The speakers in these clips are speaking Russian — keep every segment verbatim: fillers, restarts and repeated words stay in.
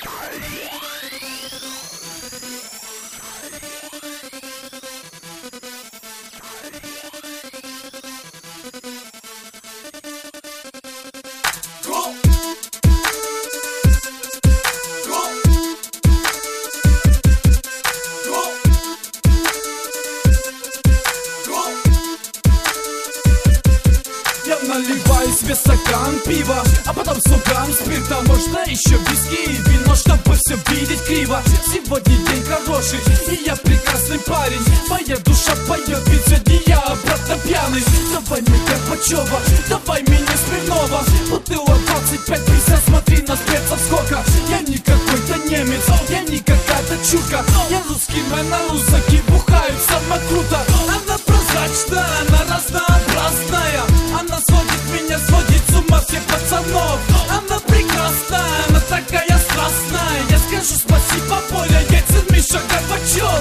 Наливаю себе стакан пива, а потом сто грамм спирта, можно еще виски и вино, чтобы все видеть криво. Сегодня день хороший, и я прекрасный парень. Моя душа поет, ведь сегодня я обратно пьяный. Давай мне Горбачева, давай меня Смирнова. Бутылок двадцать пять пятьдесят, смотри на перцев сколько. Я не какой-то немец, я не какая-то чурка. Я русский мэн, а русаки бухают самое круто. Она прозрачная, она разнообразная, она сводит меня, сводит с ума всех пацанов. Она прекрасная, она такая страстная. Я скажу спасибо, Поля Ельцин, Миша Горбачев.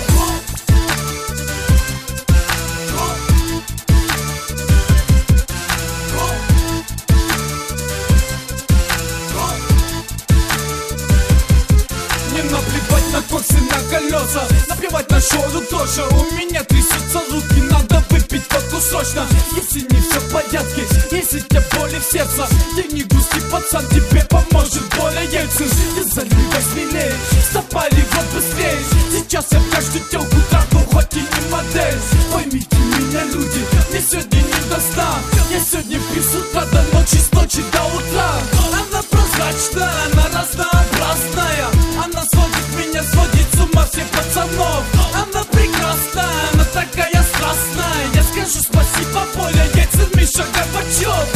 Мне наплевать на коксы, на колеса, наплевать на шоу тоже. У меня трясутся руки, надо выпить водку срочно. Если не все в порядке, если тебе боли в сердце, ты не грусти, пацан, тебе поможет Поля Ельцин. Ты заливай смелее, стопали вот быстрее. Сейчас я в каждую телку трахну, хоть и не модель. Поймите меня, люди, мне сегодня не до сна. Я сегодня пью с утра до ночи, с ночи до утра. Она прозрачная, она разнообразная, она сводит меня, сводит с ума всех пацанов. Она прекрасная, она такая страстная. Я скажу спасибо, Поля Ельцин, Миша Горбачев.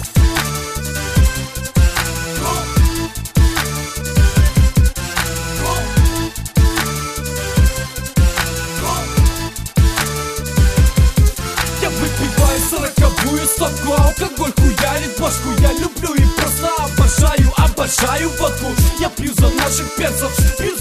Я выпиваю сороковую стопку, алкоголь хуярит башку. Я люблю и просто обожаю, обожаю водку. Я пью за наших перцев, пью